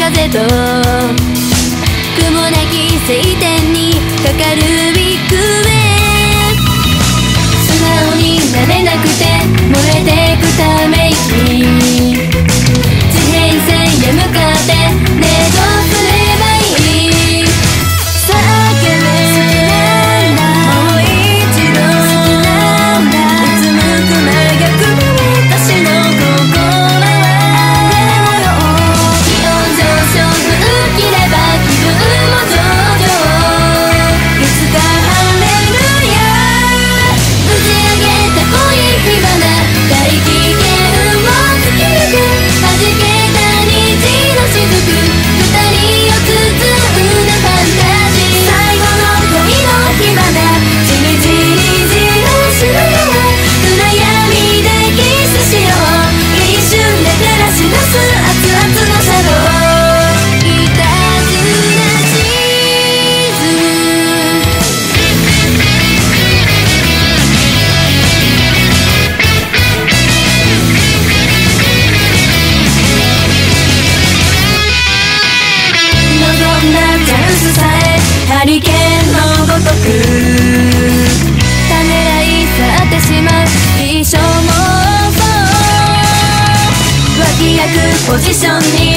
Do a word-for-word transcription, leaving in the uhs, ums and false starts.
風と雲なき晴天にかかるビッグウェーブ、素直になれなくて燃えてくため息、地平線へ向かってねえどうすればいい、叫べもう一度うつむく長くなる私の心は、気温上昇吹きれば気分も上々、いつかハレルヤ打ち上げた恋火花大気圏を突き抜く弾けた虹の雫、二人を包んだファンタジー、最後の恋の火花じりじりじらしながら暗闇でキスしよう、一瞬で照らし出す熱々のシャドウ、いたずらしず望んだチャンスさえハリケーンのごとくためらい去ってしまう一生もそう、脇役ポジションに